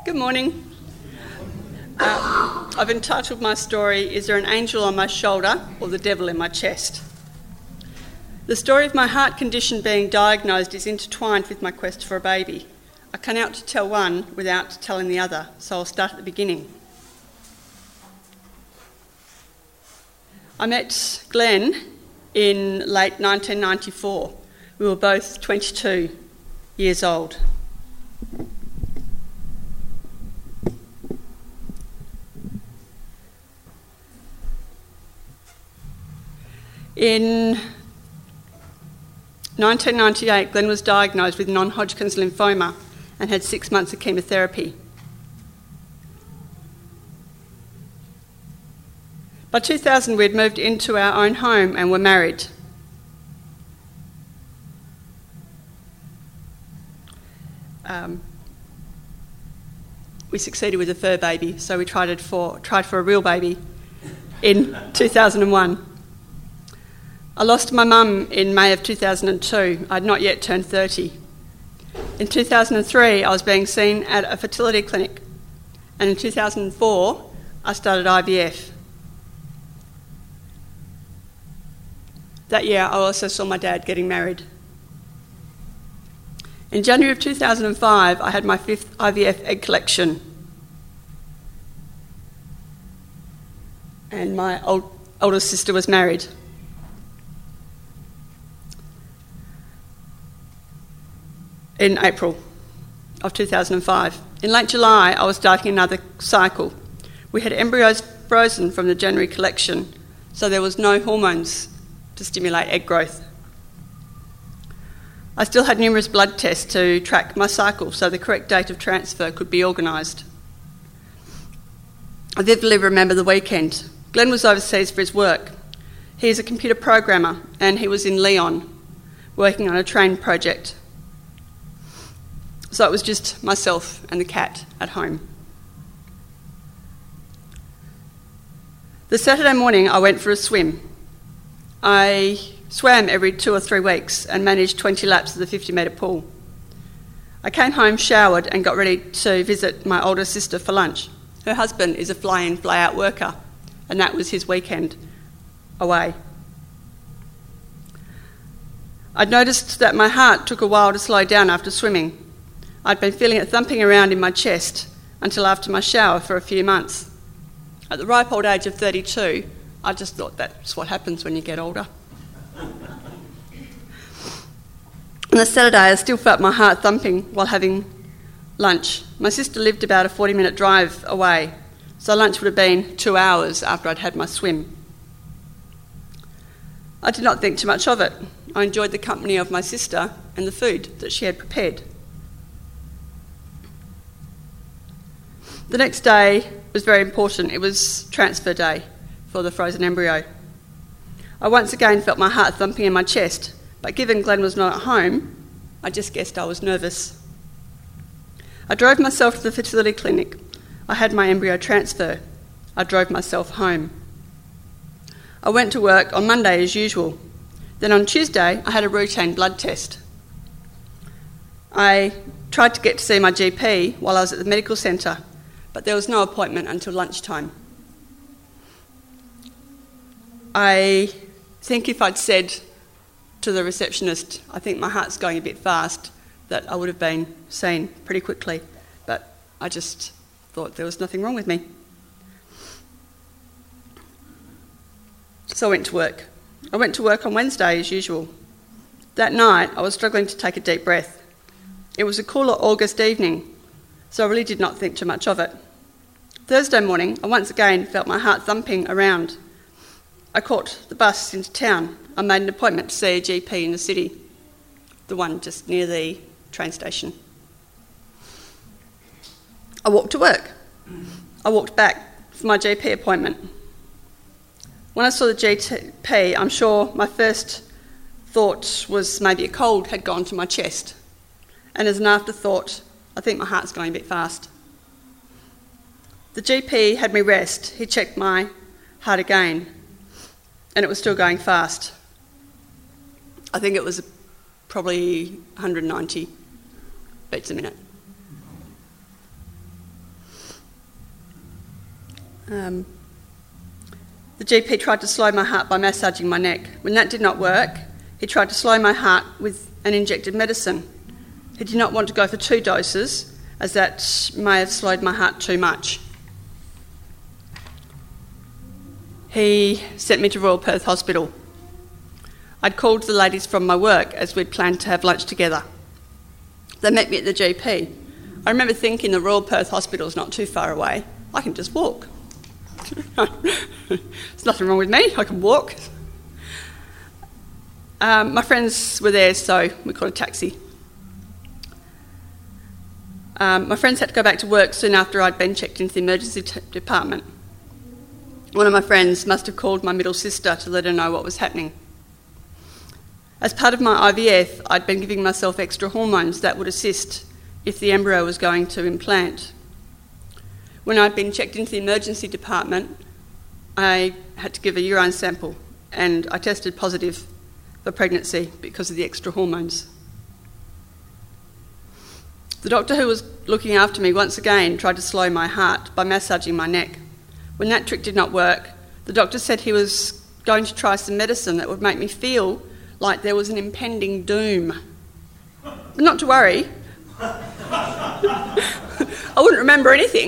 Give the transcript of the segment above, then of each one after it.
Good morning. I've entitled my story, Is There an Angel on My Shoulder or the Devil in My Chest? The story of my heart condition being diagnosed is intertwined with my quest for a baby. I cannot tell one without telling the other, so I'll start at the beginning. I met Glenn in late 1994. We were both 22 years old. In 1998, Glenn was diagnosed with non-Hodgkin's lymphoma and had 6 months of chemotherapy. By 2000, we'd moved into our own home and were married. We succeeded with a fur baby, so we tried for a real baby in 2001. I lost my mum in May of 2002. I'd not yet turned 30. In 2003, I was being seen at a fertility clinic, and in 2004, I started IVF. That year, I also saw my dad getting married. In January of 2005, I had my 5th IVF egg collection, and my older sister was married. In April of 2005. In late July, I was starting another cycle. We had embryos frozen from the January collection, so there was no hormones to stimulate egg growth. I still had numerous blood tests to track my cycle so the correct date of transfer could be organised. I vividly remember the weekend. Glenn was overseas for his work. He is a computer programmer and he was in Lyon working on a train project. So it was just myself and the cat at home. The Saturday morning I went for a swim. I swam every 2 or 3 weeks and managed 20 laps of the 50-metre pool. I came home, showered and got ready to visit my older sister for lunch. Her husband is a fly-in, fly-out worker, and that was his weekend away. I'd noticed that my heart took a while to slow down after swimming. I'd been feeling it thumping around in my chest until after my shower for a few months. At the ripe old age of 32, I just thought that's what happens when you get older. On the Saturday, I still felt my heart thumping while having lunch. My sister lived about a 40-minute drive away, so lunch would have been 2 hours after I'd had my swim. I did not think too much of it. I enjoyed the company of my sister and the food that she had prepared. The next day was very important. It was transfer day for the frozen embryo. I once again felt my heart thumping in my chest, but given Glenn was not at home, I just guessed I was nervous. I drove myself to the fertility clinic. I had my embryo transfer. I drove myself home. I went to work on Monday as usual. Then on Tuesday, I had a routine blood test. I tried to get to see my GP while I was at the medical centre, but there was no appointment until lunchtime. I think if I'd said to the receptionist, I think my heart's going a bit fast, that I would have been seen pretty quickly, but I just thought there was nothing wrong with me. So I went to work. I went to work on Wednesday as usual. That night I was struggling to take a deep breath. It was a cooler August evening, so I really did not think too much of it. Thursday morning, I once again felt my heart thumping around. I caught the bus into town. I made an appointment to see a GP in the city, the one just near the train station. I walked to work. I walked back for my GP appointment. When I saw the GP, I'm sure my first thought was maybe a cold had gone to my chest. And as an afterthought, I think my heart's going a bit fast. The GP had me rest. He checked my heart again, and it was still going fast. I think it was probably 190 beats a minute. The GP tried to slow my heart by massaging my neck. When that did not work, he tried to slow my heart with an injected medicine. He did not want to go for 2 doses, as that may have slowed my heart too much. He sent me to Royal Perth Hospital. I'd called the ladies from my work as we'd planned to have lunch together. They met me at the GP. I remember thinking the Royal Perth Hospital is not too far away. I can just walk. There's nothing wrong with me, I can walk. My friends were there, so we called a taxi. My friends had to go back to work soon after I'd been checked into the emergency department. One of my friends must have called my middle sister to let her know what was happening. As part of my IVF, I'd been giving myself extra hormones that would assist if the embryo was going to implant. When I'd been checked into the emergency department, I had to give a urine sample, and I tested positive for pregnancy because of the extra hormones. The doctor who was looking after me once again tried to slow my heart by massaging my neck. When that trick did not work, the doctor said he was going to try some medicine that would make me feel like there was an impending doom. But not to worry. I wouldn't remember anything.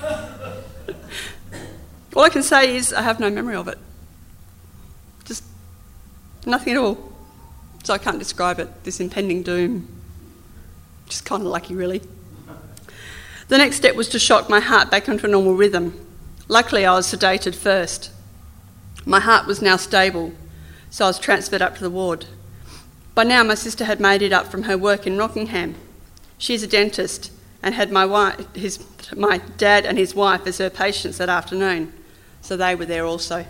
All I can say is I have no memory of it. Just nothing at all. So I can't describe it, this impending doom. Just kind of lucky, really. The next step was to shock my heart back into a normal rhythm. Luckily, I was sedated first. My heart was now stable, so I was transferred up to the ward. By now, my sister had made it up from her work in Rockingham. She's a dentist and had my dad and his wife as her patients that afternoon, so they were there also.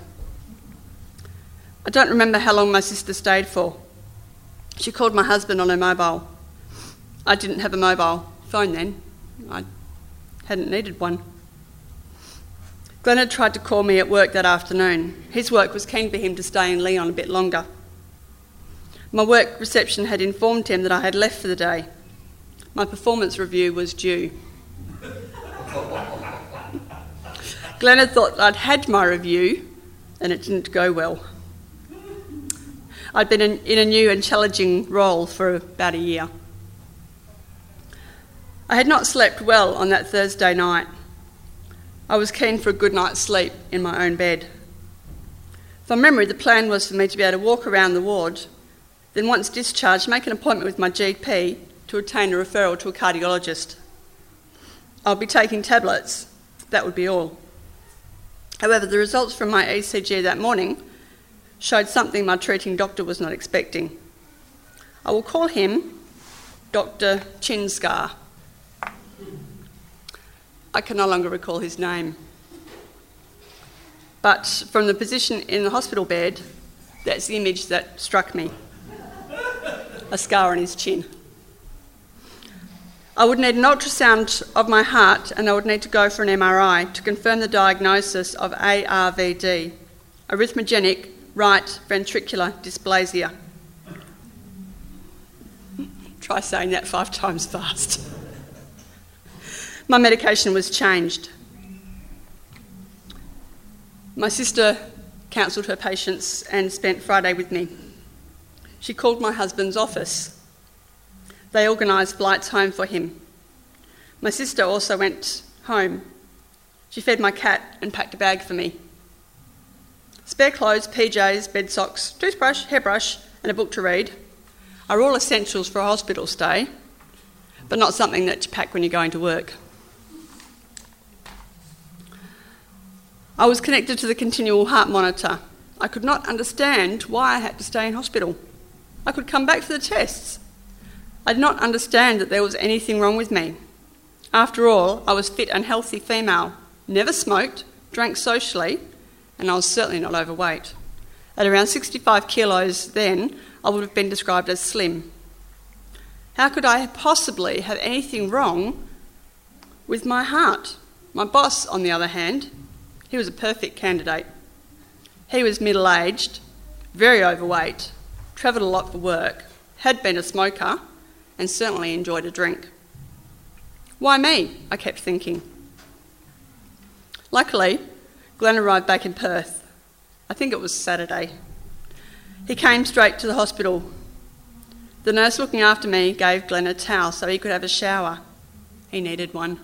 I don't remember how long my sister stayed for. She called my husband on her mobile. I didn't have a mobile phone then. I hadn't needed one. Glenn had tried to call me at work that afternoon. His work was keen for him to stay in Leon a bit longer. My work reception had informed him that I had left for the day. My performance review was due. Glenn had thought I'd had my review and it didn't go well. I'd been in a new and challenging role for about a year. I had not slept well on that Thursday night. I was keen for a good night's sleep in my own bed. From memory, the plan was for me to be able to walk around the ward, then once discharged, make an appointment with my GP to obtain a referral to a cardiologist. I'll be taking tablets, that would be all. However, the results from my ECG that morning showed something my treating doctor was not expecting. I will call him Dr. Chinscar. I can no longer recall his name. But from the position in the hospital bed, that's the image that struck me. A scar on his chin. I would need an ultrasound of my heart and I would need to go for an MRI to confirm the diagnosis of ARVD, arrhythmogenic right ventricular dysplasia. Try saying that 5 times fast. My medication was changed. My sister counselled her patients and spent Friday with me. She called my husband's office. They organised flights home for him. My sister also went home. She fed my cat and packed a bag for me. Spare clothes, PJs, bed socks, toothbrush, hairbrush and a book to read are all essentials for a hospital stay, but not something that you pack when you're going to work. I was connected to the continual heart monitor. I could not understand why I had to stay in hospital. I could come back for the tests. I did not understand that there was anything wrong with me. After all, I was fit and healthy female, never smoked, drank socially, and I was certainly not overweight. At around 65 kilos then, I would have been described as slim. How could I possibly have anything wrong with my heart? My boss, on the other hand, he was a perfect candidate. He was middle-aged, very overweight, travelled a lot for work, had been a smoker, and certainly enjoyed a drink. Why me? I kept thinking. Luckily, Glenn arrived back in Perth. I think it was Saturday. He came straight to the hospital. The nurse looking after me gave Glenn a towel so he could have a shower. He needed one.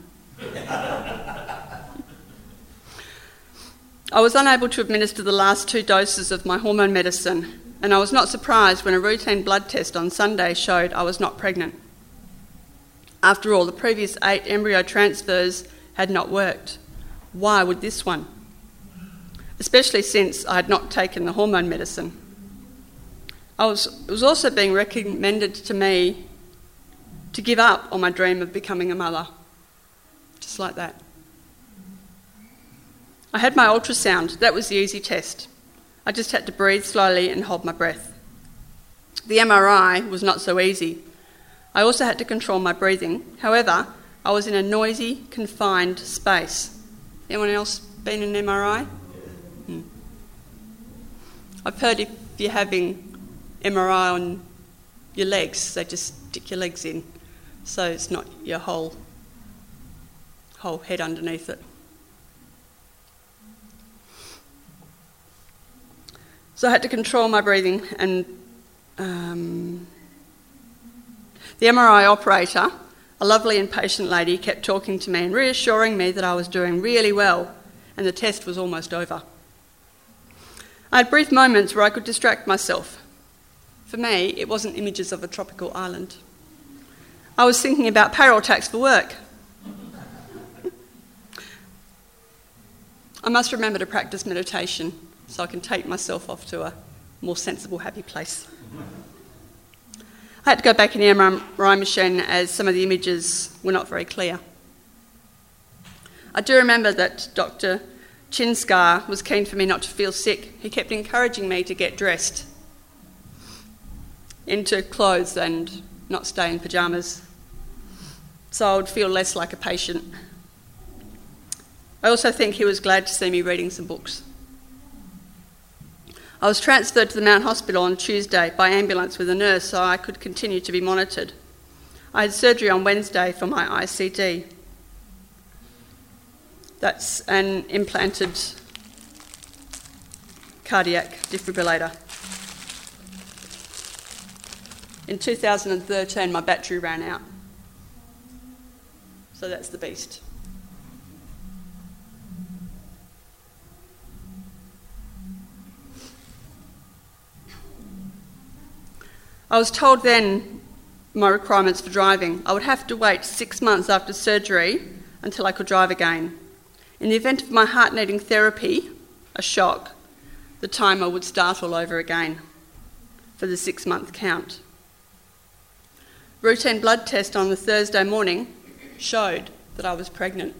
I was unable to administer the last 2 doses of my hormone medicine, and I was not surprised when a routine blood test on Sunday showed I was not pregnant. After all, the previous 8 embryo transfers had not worked. Why would this one? Especially since I had not taken the hormone medicine. It was also being recommended to me to give up on my dream of becoming a mother. Just like that. I had my ultrasound. That was the easy test. I just had to breathe slowly and hold my breath. The MRI was not so easy. I also had to control my breathing. However, I was in a noisy, confined space. Anyone else been in an MRI? I've heard if you're having MRI on your legs, they just stick your legs in, so it's not your whole head underneath it. So I had to control my breathing, and the MRI operator, a lovely and patient lady, kept talking to me and reassuring me that I was doing really well and the test was almost over. I had brief moments where I could distract myself. For me, it wasn't images of a tropical island. I was thinking about payroll tax for work. I must remember to practice meditation so I can take myself off to a more sensible, happy place. I had to go back in the MRI machine as some of the images were not very clear. I do remember that Dr. Chinskar was keen for me not to feel sick. He kept encouraging me to get dressed into clothes and not stay in pyjamas, so I would feel less like a patient. I also think he was glad to see me reading some books. I was transferred to the Mount Hospital on Tuesday by ambulance with a nurse so I could continue to be monitored. I had surgery on Wednesday for my ICD. That's an implanted cardiac defibrillator. In 2013, my battery ran out. So that's the beast. I was told then my requirements for driving. I would have to wait 6 months after surgery until I could drive again. In the event of my heart needing therapy, a shock, the timer would start all over again for the 6-month count. Routine blood test on the Thursday morning showed that I was pregnant.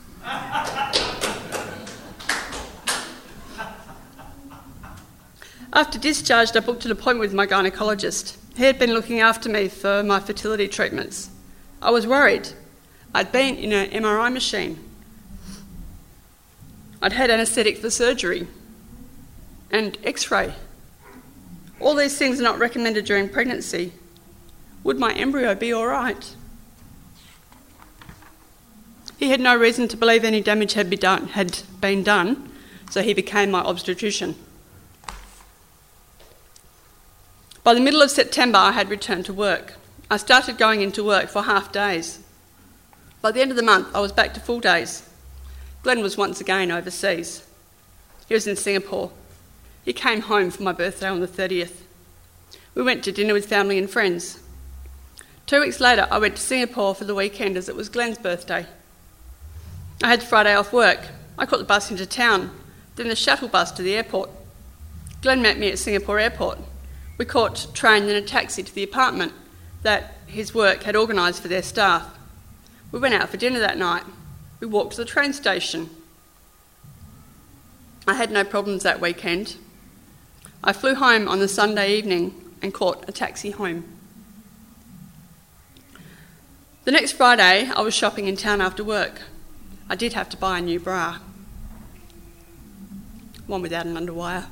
After discharge, I booked an appointment with my gynaecologist. He had been looking after me for my fertility treatments. I was worried. I'd been in an MRI machine. I'd had anaesthetic for surgery and X-ray. All these things are not recommended during pregnancy. Would my embryo be all right? He had no reason to believe any damage had been done, so he became my obstetrician. By the middle of September, I had returned to work. I started going into work for half days. By the end of the month, I was back to full days. Glenn was once again overseas. He was in Singapore. He came home for my birthday on the 30th. We went to dinner with family and friends. 2 weeks later, I went to Singapore for the weekend as it was Glenn's birthday. I had Friday off work. I caught the bus into town, then the shuttle bus to the airport. Glenn met me at Singapore Airport. We caught a train and a taxi to the apartment that his work had organised for their staff. We went out for dinner that night. We walked to the train station. I had no problems that weekend. I flew home on the Sunday evening and caught a taxi home. The next Friday, I was shopping in town after work. I did have to buy a new bra. One without an underwire.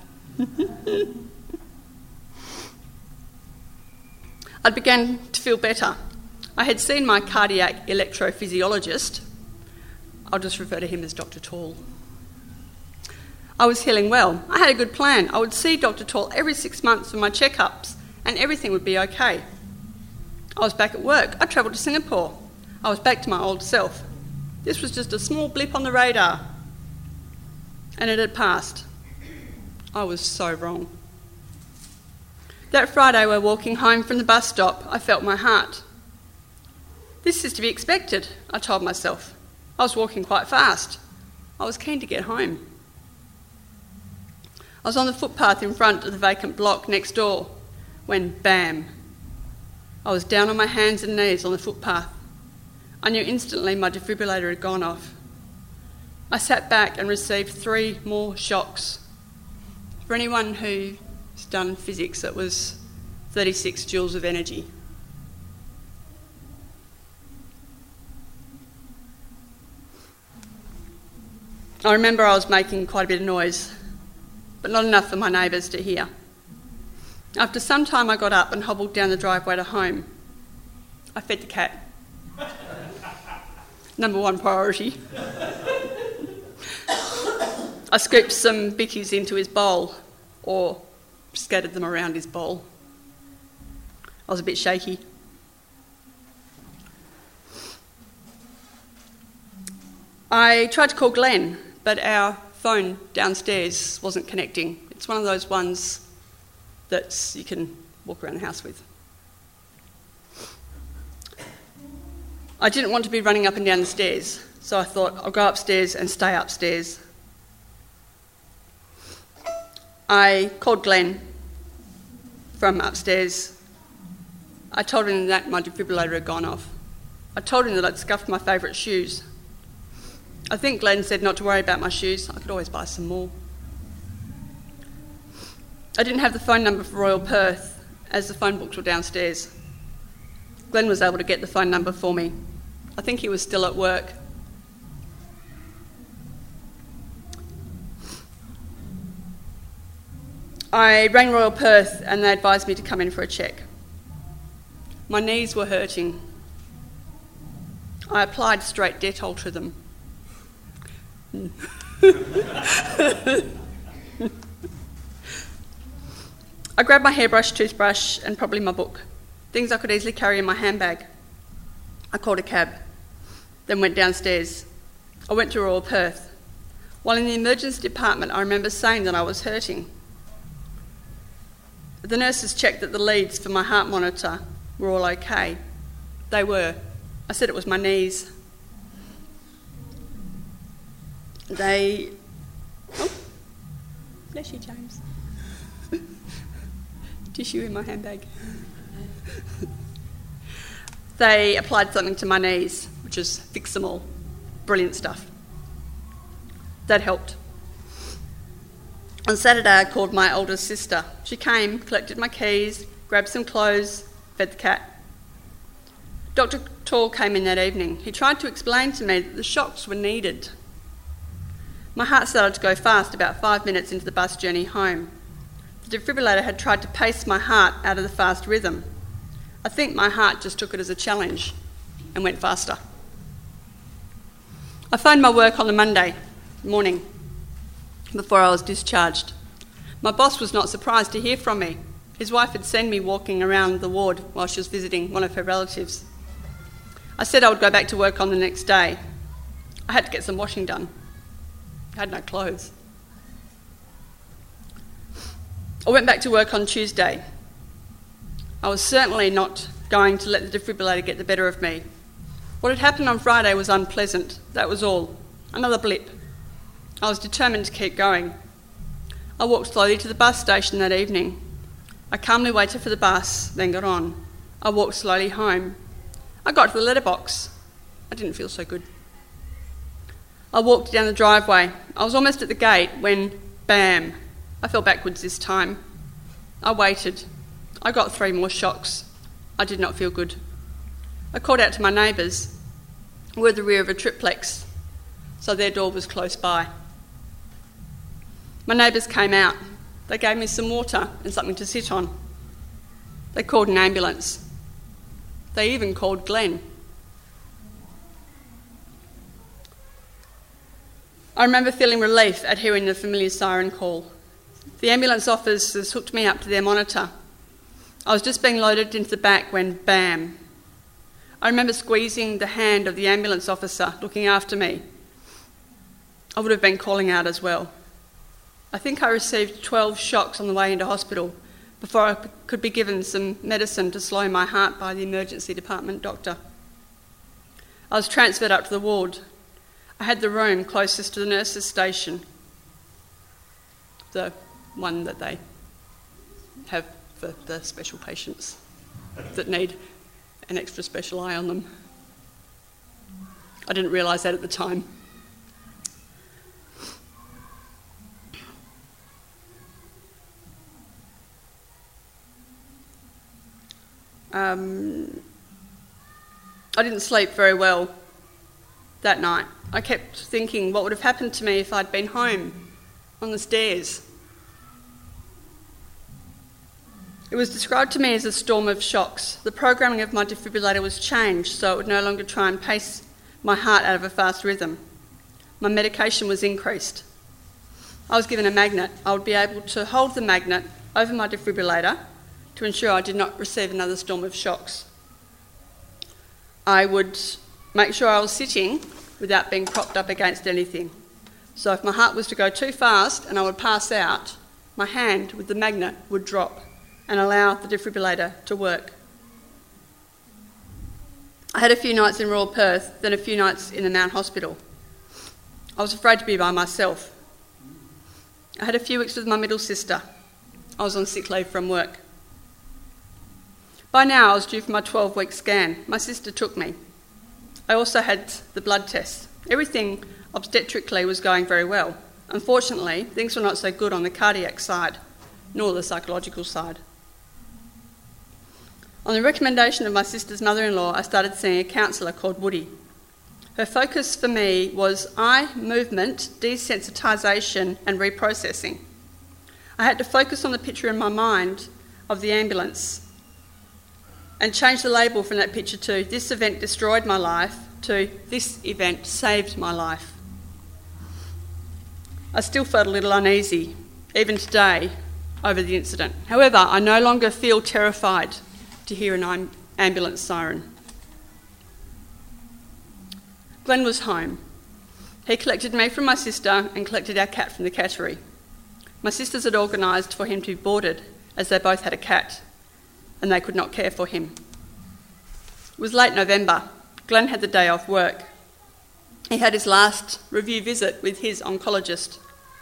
I began to feel better. I had seen my cardiac electrophysiologist. I'll just refer to him as Dr. Tall. I was healing well. I had a good plan. I would see Dr. Tall every 6 months for my checkups and everything would be okay. I was back at work. I travelled to Singapore. I was back to my old self. This was just a small blip on the radar. And it had passed. I was so wrong. That Friday, we're walking home from the bus stop. I felt my heart. This is to be expected, I told myself. I was walking quite fast. I was keen to get home. I was on the footpath in front of the vacant block next door when, bam, I was down on my hands and knees on the footpath. I knew instantly my defibrillator had gone off. I sat back and received 3 more shocks. For anyone who's done physics, it was 36 joules of energy. I remember I was making quite a bit of noise, but not enough for my neighbours to hear. After some time I got up and hobbled down the driveway to home. I fed the cat. Number 1 priority. I scooped some bickies into his bowl, or scattered them around his bowl. I was a bit shaky. I tried to call Glenn, but our phone downstairs wasn't connecting. It's one of those ones that you can walk around the house with. I didn't want to be running up and down the stairs, so I thought I'll go upstairs and stay upstairs. I called Glenn from upstairs. I told him that my defibrillator had gone off. I told him that I'd scuffed my favourite shoes. I think Glenn said not to worry about my shoes. I could always buy some more. I didn't have the phone number for Royal Perth, as the phone books were downstairs. Glenn was able to get the phone number for me. I think he was still at work. I rang Royal Perth and they advised me to come in for a check. My knees were hurting. I applied straight Dettol to them. I grabbed my hairbrush, toothbrush and probably my book, things I could easily carry in my handbag. I called a cab, then went downstairs. I went to Royal Perth. While in the emergency department, I remember saying that I was hurting. The nurses checked that the leads for my heart monitor were all okay. They were. I said it was my knees. Oh, bless you, James. Tissue in my handbag. They applied something to my knees, which is Fix-A-Mall. Brilliant stuff. That helped. On Saturday, I called my older sister. She came, collected my keys, grabbed some clothes, fed the cat. Dr. Tall came in that evening. He tried to explain to me that the shocks were needed. My heart started to go fast about 5 minutes into the bus journey home. The defibrillator had tried to pace my heart out of the fast rhythm. I think my heart just took it as a challenge and went faster. I phoned my work on the Monday morning before I was discharged. My boss was not surprised to hear from me. His wife had seen me walking around the ward while she was visiting one of her relatives. I said I would go back to work on the next day. I had to get some washing done. I had no clothes. I went back to work on Tuesday. I was certainly not going to let the defibrillator get the better of me. What had happened on Friday was unpleasant. That was all. Another blip. I was determined to keep going. I walked slowly to the bus station that evening. I calmly waited for the bus, then got on. I walked slowly home. I got to the letterbox. I didn't feel so good. I walked down the driveway. I was almost at the gate when, bam, I fell backwards this time. I waited. I got 3 more shocks. I did not feel good. I called out to my neighbours. We were at the rear of a triplex, so their door was close by. My neighbours came out. They gave me some water and something to sit on. They called an ambulance. They even called Glenn. I remember feeling relief at hearing the familiar siren call. The ambulance officers hooked me up to their monitor. I was just being loaded into the back when bam. I remember squeezing the hand of the ambulance officer looking after me. I would have been calling out as well. I think I received 12 shocks on the way into hospital before I could be given some medicine to slow my heart by the emergency department doctor. I was transferred up to the ward. I had the room closest to the nurses' station, the one that they have for the special patients that need an extra special eye on them. I didn't realise that at the time. I didn't sleep very well that night. I kept thinking what would have happened to me if I'd been home on the stairs. It was described to me as a storm of shocks. The programming of my defibrillator was changed so it would no longer try and pace my heart out of a fast rhythm. My medication was increased. I was given a magnet. I would be able to hold the magnet over my defibrillator to ensure I did not receive another storm of shocks. I would make sure I was sitting without being propped up against anything. So if my heart was to go too fast and I would pass out, my hand with the magnet would drop and allow the defibrillator to work. I had a few nights in Royal Perth, then a few nights in the Mount Hospital. I was afraid to be by myself. I had a few weeks with my middle sister. I was on sick leave from work. By now I was due for my 12-week scan. My sister took me. I also had the blood tests. Everything obstetrically was going very well. Unfortunately, things were not so good on the cardiac side, nor the psychological side. On the recommendation of my sister's mother-in-law, I started seeing a counsellor called Woody. Her focus for me was eye movement, desensitisation and reprocessing. I had to focus on the picture in my mind of the ambulance and change the label from that picture to "this event destroyed my life" to "this event saved my life." I still felt a little uneasy, even today, over the incident. However, I no longer feel terrified to hear an ambulance siren. Glenn was home. He collected me from my sister and collected our cat from the cattery. My sisters had organised for him to be boarded, as they both had a cat, and they could not care for him. It was late November. Glenn had the day off work. He had his last review visit with his oncologist.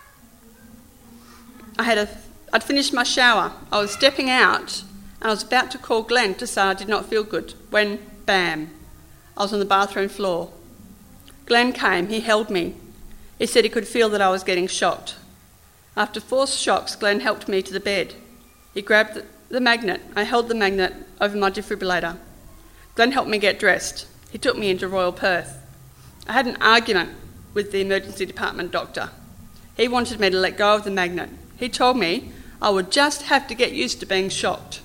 I'd finished my shower. I was stepping out and I was about to call Glenn to say I did not feel good when, bam, I was on the bathroom floor. Glenn came, he held me. He said he could feel that I was getting shocked. After 4 shocks, Glenn helped me to the bed. He grabbed the magnet. I held the magnet over my defibrillator. Glenn helped me get dressed. He took me into Royal Perth. I had an argument with the emergency department doctor. He wanted me to let go of the magnet. He told me I would just have to get used to being shocked.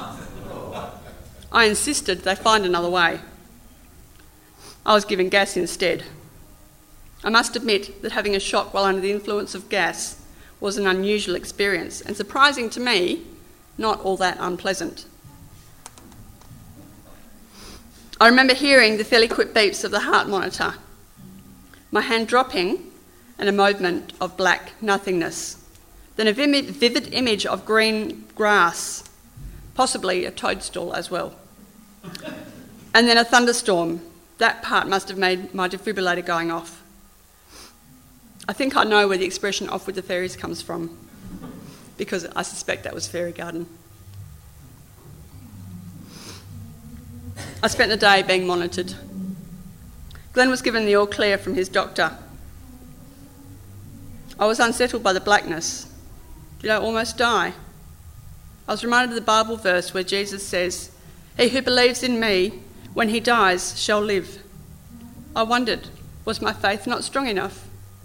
I insisted they find another way. I was given gas instead. I must admit that having a shock while under the influence of gas was an unusual experience and, surprising to me, not all that unpleasant. I remember hearing the fairly quick beeps of the heart monitor, my hand dropping and a moment of black nothingness, then a vivid image of green grass, possibly a toadstool as well, and then a thunderstorm. That part must have made my defibrillator going off. I think I know where the expression "off with the fairies" comes from, because I suspect that was Fairy Garden. I spent the day being monitored. Glenn was given the all clear from his doctor. I was unsettled by the blackness. Did I almost die? I was reminded of the Bible verse where Jesus says, "He who believes in me, when he dies, shall live." I wondered, was my faith not strong enough?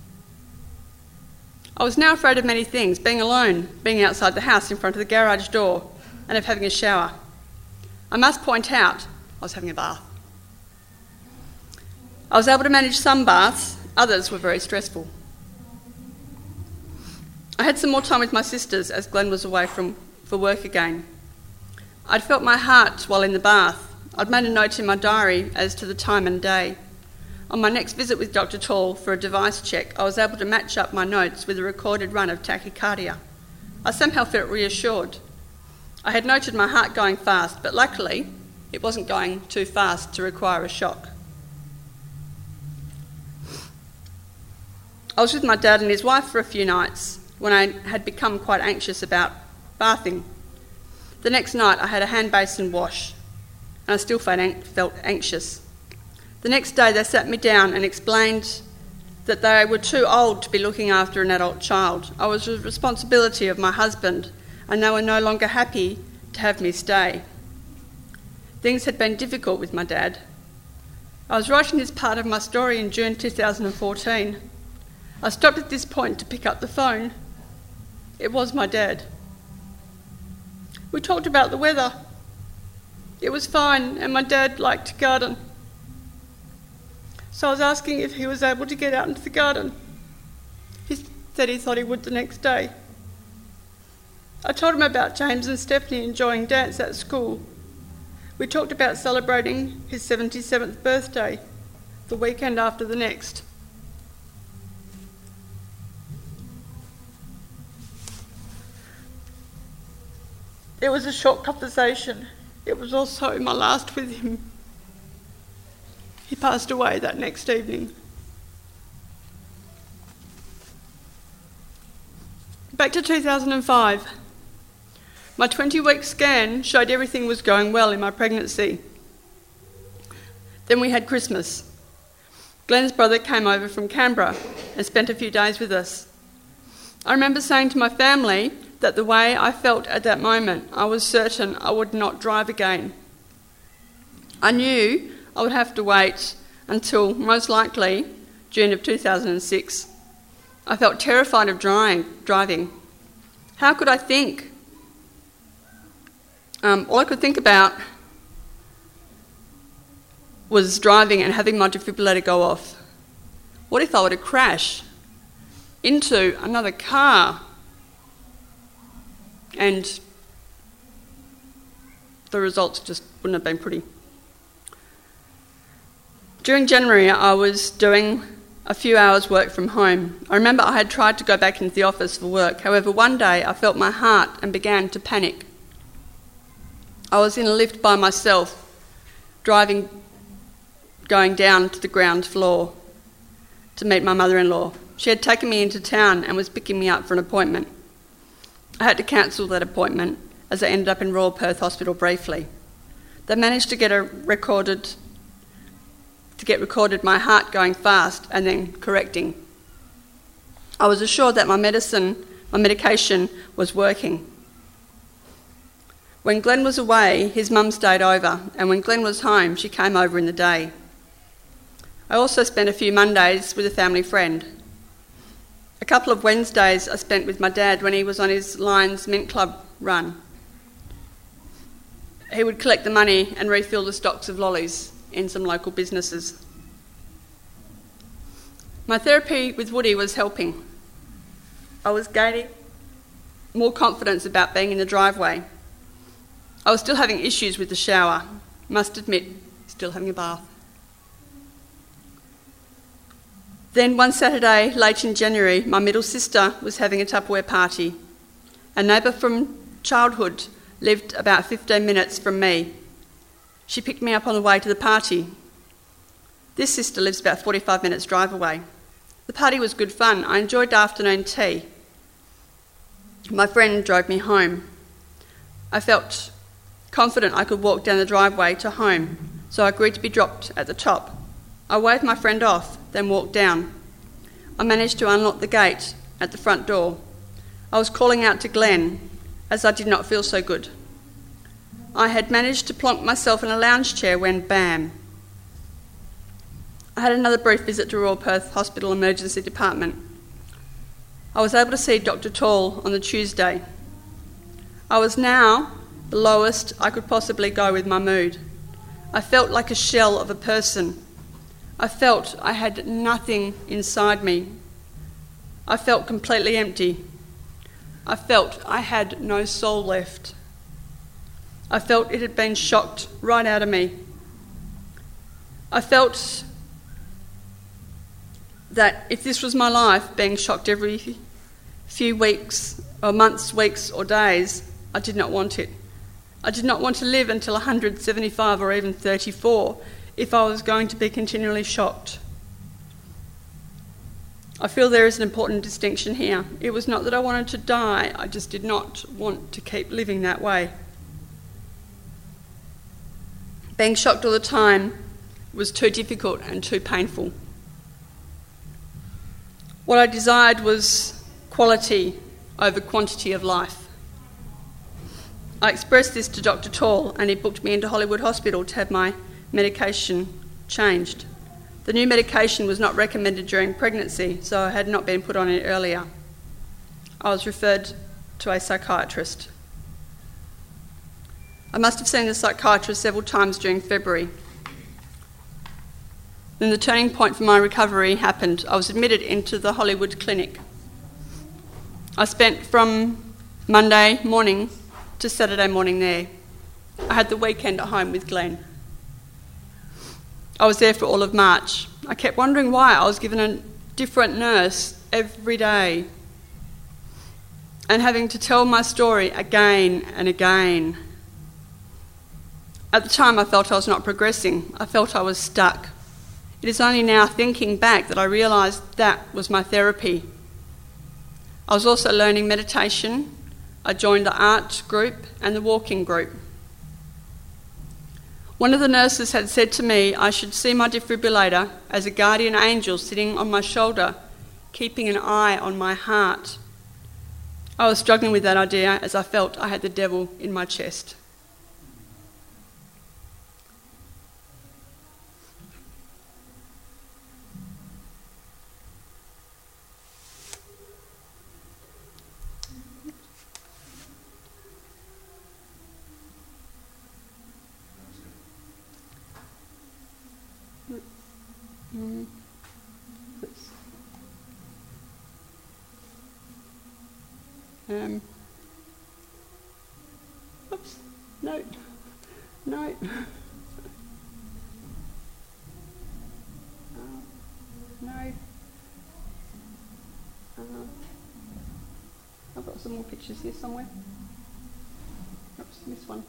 I was now afraid of many things: being alone, being outside the house in front of the garage door, and of having a shower. I must point out, I was having a bath. I was able to manage some baths, others were very stressful. I had some more time with my sisters as Glenn was away for work again. I'd felt my heart while in the bath. I'd made a note in my diary as to the time and day. On my next visit with Dr. Tall for a device check, I was able to match up my notes with a recorded run of tachycardia. I somehow felt reassured. I had noted my heart going fast, but luckily it wasn't going too fast to require a shock. I was with my dad and his wife for a few nights when I had become quite anxious about bathing. The next night I had a hand basin wash and I still felt anxious. The next day they sat me down and explained that they were too old to be looking after an adult child. I was the responsibility of my husband and they were no longer happy to have me stay. Things had been difficult with my dad. I was writing this part of my story in June 2014. I stopped at this point to pick up the phone. It was my dad. We talked about the weather. It was fine and my dad liked to garden. So I was asking if he was able to get out into the garden. He said he thought he would the next day. I told him about James and Stephanie enjoying dance at school. We talked about celebrating his 77th birthday, the weekend after the next. It was a short conversation. It was also my last with him. He passed away that next evening. Back to 2005. My 20-week scan showed everything was going well in my pregnancy. Then we had Christmas. Glenn's brother came over from Canberra and spent a few days with us. I remember saying to my family that the way I felt at that moment, I was certain I would not drive again. I knew I would have to wait until, most likely, June of 2006. I felt terrified of driving. How could I think? All I could think about was driving and having my defibrillator go off. What if I were to crash into another car? And the results just wouldn't have been pretty. During January, I was doing a few hours work from home. I remember I had tried to go back into the office for work. However, one day I felt my heart and began to panic. I was in a lift by myself, going down to the ground floor to meet my mother-in-law. She had taken me into town and was picking me up for an appointment. I had to cancel that appointment as I ended up in Royal Perth Hospital briefly. They managed to get recorded my heart going fast and then correcting. I was assured that my medication was working. When Glenn was away, his mum stayed over, and when Glenn was home, she came over in the day. I also spent a few Mondays with a family friend. A couple of Wednesdays I spent with my dad when he was on his Lions Mint Club run. He would collect the money and refill the stocks of lollies in some local businesses. My therapy with Woody was helping. I was gaining more confidence about being in the driveway. I was still having issues with the shower. Must admit, still having a bath. Then one Saturday, late in January, my middle sister was having a Tupperware party. A neighbour from childhood lived about 15 minutes from me. She picked me up on the way to the party. This sister lives about 45 minutes drive away. The party was good fun. I enjoyed afternoon tea. My friend drove me home. I felt confident I could walk down the driveway to home, so I agreed to be dropped at the top. I waved my friend off, then walked down. I managed to unlock the gate at the front door. I was calling out to Glenn, as I did not feel so good. I had managed to plonk myself in a lounge chair when bam. I had another brief visit to Royal Perth Hospital Emergency Department. I was able to see Dr. Tall on the Tuesday. I was now the lowest I could possibly go with my mood. I felt like a shell of a person. I felt I had nothing inside me. I felt completely empty. I felt I had no soul left. I felt it had been shocked right out of me. I felt that if this was my life, being shocked every few weeks or months, weeks or days, I did not want it. I did not want to live until 175 or even 34 if I was going to be continually shocked. I feel there is an important distinction here. It was not that I wanted to die, I just did not want to keep living that way. Being shocked all the time was too difficult and too painful. What I desired was quality over quantity of life. I expressed this to Dr. Tall, and he booked me into Hollywood Hospital to have my medication changed. The new medication was not recommended during pregnancy, so I had not been put on it earlier. I was referred to a psychiatrist. I must have seen the psychiatrist several times during February. Then the turning point for my recovery happened. I was admitted into the Hollywood clinic. I spent from Monday morning to Saturday morning there. I had the weekend at home with Glenn. I was there for all of March. I kept wondering why I was given a different nurse every day and having to tell my story again and again. At the time, I felt I was not progressing. I felt I was stuck. It is only now, thinking back, that I realised that was my therapy. I was also learning meditation. I joined the art group and the walking group. One of the nurses had said to me I should see my defibrillator as a guardian angel sitting on my shoulder, keeping an eye on my heart. I was struggling with that idea as I felt I had the devil in my chest. Oops, no. No. I've got some more pictures here somewhere. Oops, missed one.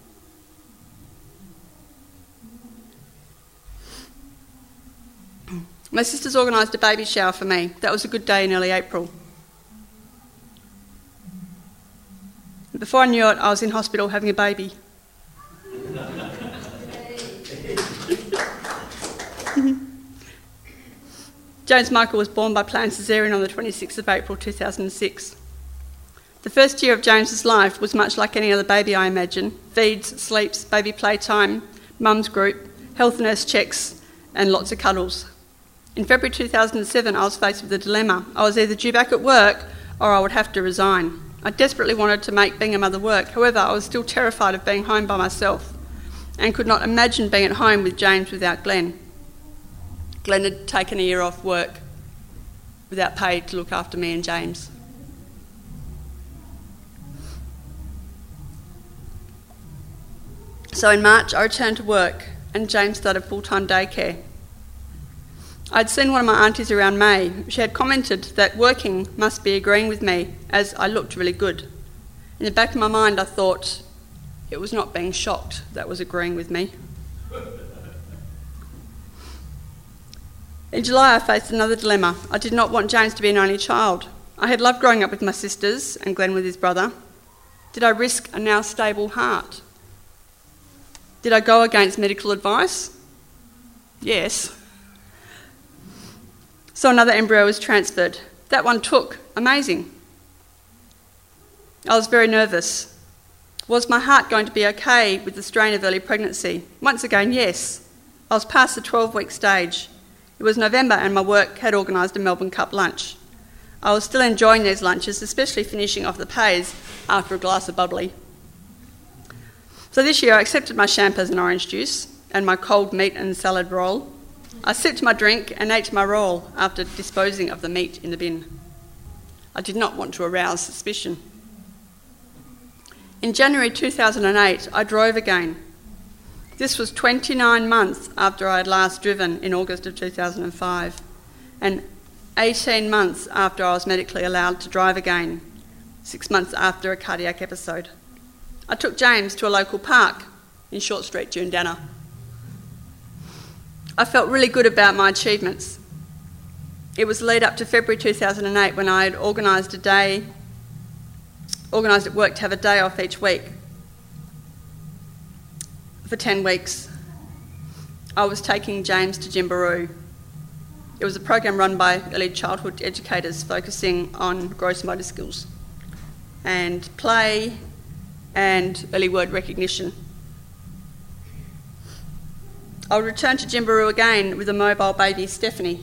My sisters organised a baby shower for me. That was a good day in early April. Before I knew it, I was in hospital having a baby. James Michael was born by planned caesarean on the 26th of April 2006. The first year of James's life was much like any other baby, I imagine. Feeds, sleeps, baby playtime, mum's group, health nurse checks, and lots of cuddles. In February 2007, I was faced with a dilemma. I was either due back at work or I would have to resign. I desperately wanted to make being a mother work. However, I was still terrified of being home by myself and could not imagine being at home with James without Glenn. Glenn had taken a year off work without pay to look after me and James. So in March, I returned to work and James started full-time daycare. I'd seen one of my aunties around May. She had commented that working must be agreeing with me as I looked really good. In the back of my mind, I thought it was not being shocked that was agreeing with me. In July, I faced another dilemma. I did not want James to be an only child. I had loved growing up with my sisters and Glenn with his brother. Did I risk a now stable heart? Did I go against medical advice? Yes. So another embryo was transferred. That one took. Amazing. I was very nervous. Was my heart going to be okay with the strain of early pregnancy? Once again, yes. I was past the 12-week stage. It was November and my work had organised a Melbourne Cup lunch. I was still enjoying these lunches, especially finishing off the pays after a glass of bubbly. So this year I accepted my champers and orange juice and my cold meat and salad roll. I sipped my drink and ate my roll after disposing of the meat in the bin. I did not want to arouse suspicion. In January 2008, I drove again. This was 29 months after I had last driven in August of 2005, and 18 months after I was medically allowed to drive again, 6 months after a cardiac episode. I took James to a local park in Short Street, Joondalup. I felt really good about my achievements. It was the lead up to February 2008 when I had organised at work to have a day off each week. For 10 weeks, I was taking James to Jimbaroo. It was a program run by early childhood educators focusing on gross motor skills and play and early word recognition. I would return to Jimbaroo again with a mobile baby, Stephanie.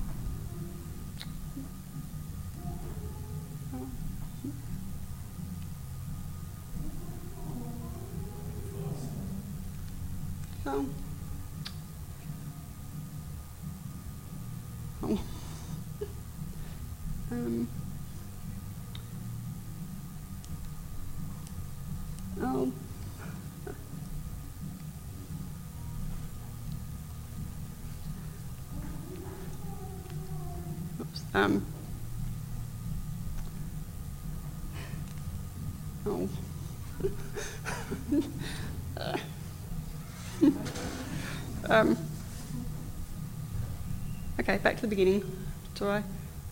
Okay, back to the beginning. Do I?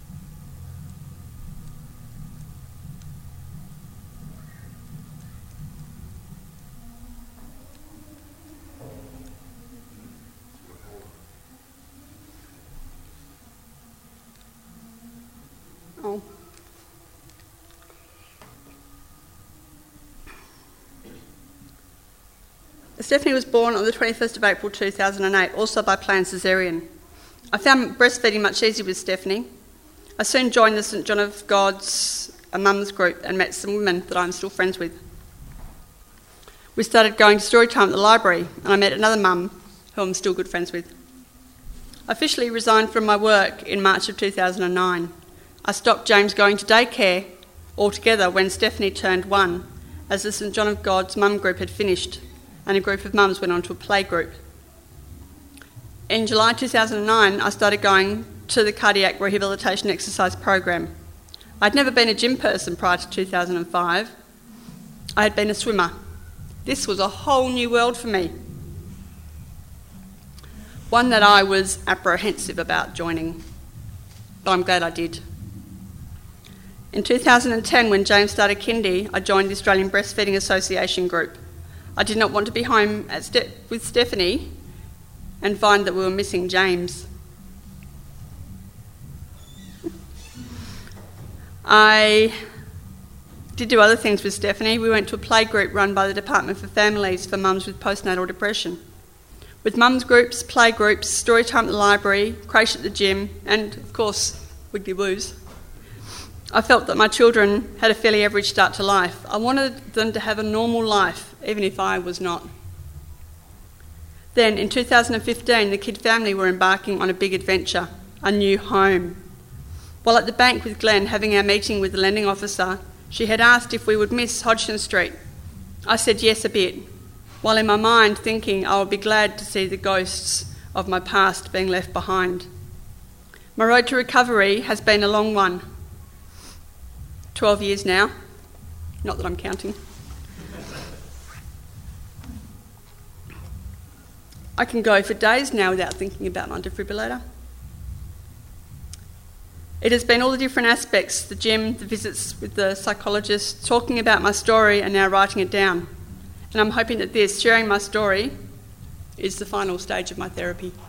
Oh. Stephanie was born on the 21st of April 2008, also by planned caesarean. I found breastfeeding much easier with Stephanie. I soon joined the St John of God's mums group and met some women that I'm still friends with. We started going to story time at the library, and I met another mum who I'm still good friends with. I officially resigned from my work in March of 2009. I stopped James going to daycare altogether when Stephanie turned 1, as the St John of God's mum group had finished, and a group of mums went on to a play group. In July 2009, I started going to the cardiac rehabilitation exercise program. I'd never been a gym person prior to 2005. I had been a swimmer. This was a whole new world for me, one that I was apprehensive about joining, but I'm glad I did. In 2010, when James started kindy, I joined the Australian Breastfeeding Association group. I did not want to be home with Stephanie and find that we were missing James. I did do other things with Stephanie. We went to a play group run by the Department for Families for mums with postnatal depression. With mums groups, play groups, story time at the library, creche at the gym, and of course, Wiggly Woos, I felt that my children had a fairly average start to life. I wanted them to have a normal life, even if I was not. Then, in 2015, the Kidd family were embarking on a big adventure, a new home. While at the bank with Glenn having our meeting with the lending officer, she had asked if we would miss Hodgson Street. I said yes a bit, while in my mind thinking I would be glad to see the ghosts of my past being left behind. My road to recovery has been a long one. 12 years now, not that I'm counting. I can go for days now without thinking about my defibrillator. It has been all the different aspects, the gym, the visits with the psychologist, talking about my story and now writing it down. And I'm hoping that this, sharing my story, is the final stage of my therapy.